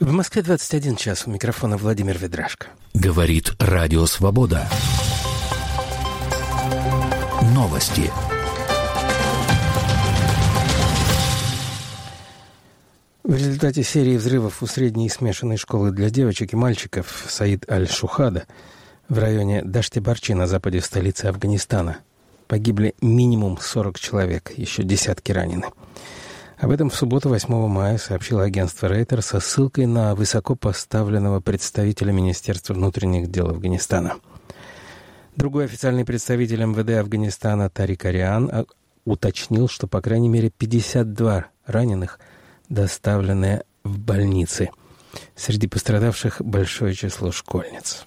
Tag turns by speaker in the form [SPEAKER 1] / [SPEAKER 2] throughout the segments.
[SPEAKER 1] В Москве 21 час. У микрофона Владимир Ведрашко.
[SPEAKER 2] Говорит Радио Свобода. Новости.
[SPEAKER 1] В результате серии взрывов у средней и смешанной школы для девочек и мальчиков Саид Аль-Шухада в районе Дашти-Барчи на западе столицы Афганистана погибли минимум 40 человек, еще десятки ранены. Об этом в субботу, 8 мая, сообщило агентство Рейтер со ссылкой на высокопоставленного представителя Министерства внутренних дел Афганистана. Другой официальный представитель МВД Афганистана Тарик Ариан уточнил, что по крайней мере 52 раненых доставлены в больницы. Среди пострадавших большое число школьниц.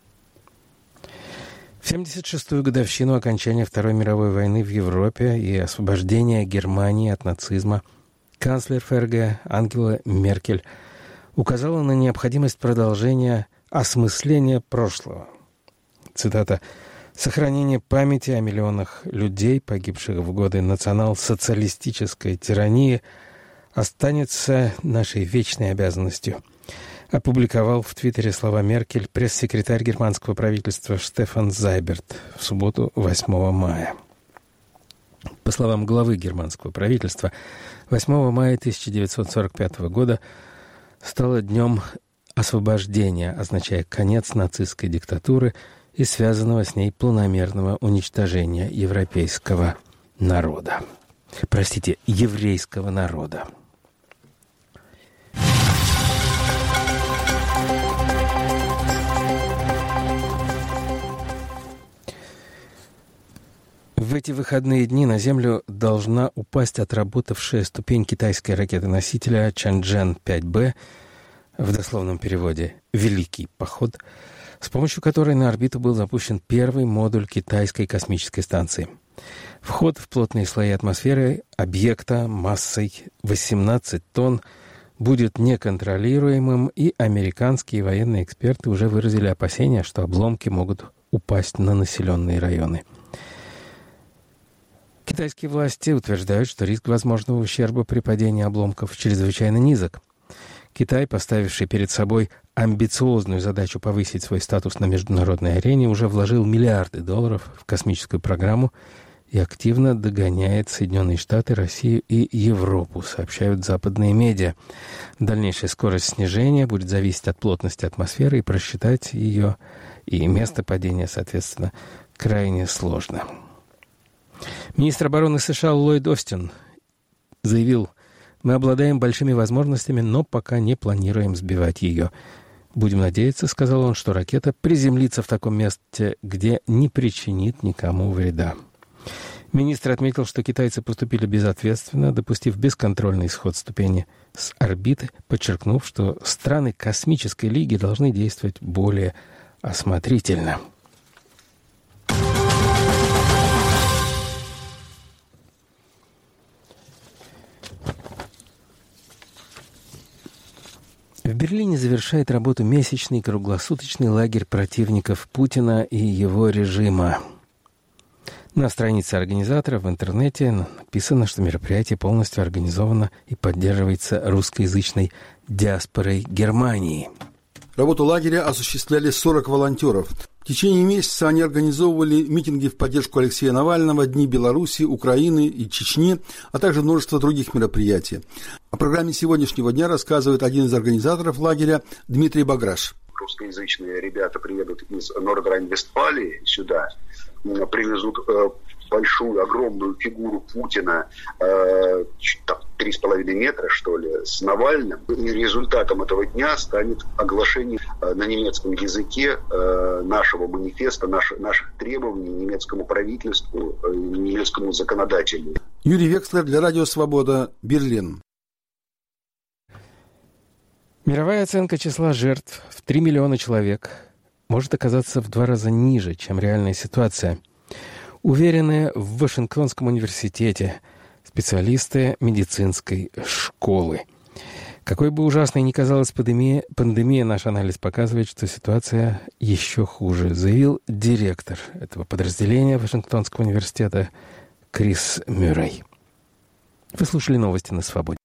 [SPEAKER 1] В 76-ю годовщину окончания Второй мировой войны в Европе и освобождения Германии от нацизма канцлер ФРГ Ангела Меркель указала на необходимость продолжения осмысления прошлого. Цитата: «Сохранение памяти о миллионах людей, погибших в годы национал-социалистической тирании, останется нашей вечной обязанностью», опубликовал в Твиттере слова Меркель пресс-секретарь германского правительства Штефан Зайберт в субботу, 8 мая. По словам главы германского правительства, 8 мая 1945 года стало днем освобождения, означая конец нацистской диктатуры и связанного с ней планомерного уничтожения еврейского народа. В эти выходные дни на Землю должна упасть отработавшая ступень китайской ракеты-носителя Чанчжэн-5Б, в дословном переводе «Великий поход», с помощью которой на орбиту был запущен первый модуль китайской космической станции. Вход в плотные слои атмосферы объекта массой 18 тонн будет неконтролируемым, и американские военные эксперты уже выразили опасения, что обломки могут упасть на населенные районы. Китайские власти утверждают, что риск возможного ущерба при падении обломков чрезвычайно низок. Китай, поставивший перед собой амбициозную задачу повысить свой статус на международной арене, уже вложил миллиарды долларов в космическую программу и активно догоняет Соединенные Штаты, Россию и Европу, сообщают западные медиа. Дальнейшая скорость снижения будет зависеть от плотности атмосферы, и просчитать ее и место падения, соответственно, крайне сложно. Министр обороны США Ллойд Остин заявил: «Мы обладаем большими возможностями, но пока не планируем сбивать ее. Будем надеяться, — сказал он, — что ракета приземлится в таком месте, где не причинит никому вреда». Министр отметил, что китайцы поступили безответственно, допустив бесконтрольный исход ступени с орбиты, подчеркнув, что страны космической лиги должны действовать более осмотрительно. В Берлине завершает работу месячный круглосуточный лагерь противников Путина и его режима. На странице организаторов в интернете написано, что мероприятие полностью организовано и поддерживается русскоязычной диаспорой Германии.
[SPEAKER 3] Работу лагеря осуществляли 40 волонтеров. В течение месяца они организовывали митинги в поддержку Алексея Навального, Дни Беларуси, Украины и Чечни, а также множество других мероприятий. О программе сегодняшнего дня рассказывает один из организаторов лагеря Дмитрий Баграш.
[SPEAKER 4] Русскоязычные ребята приедут из Норд-Райн-Вестфалии сюда, привезут большую, огромную фигуру Путина, 3,5 метра, что ли, с Навальным. И результатом этого дня станет оглашение на немецком языке нашего манифеста, наших требований немецкому правительству, немецкому законодателю.
[SPEAKER 3] Юрий Векслер для Радио Свобода, Берлин.
[SPEAKER 1] Мировая оценка числа жертв в 3 миллиона человек может оказаться в 2 раза ниже, чем реальная ситуация. Уверены в Вашингтонском университете специалисты медицинской школы. Какой бы ужасной ни казалась пандемия, наш анализ показывает, что ситуация еще хуже, заявил директор этого подразделения Вашингтонского университета Крис Мюррей. Вы слушали новости на «Свободе».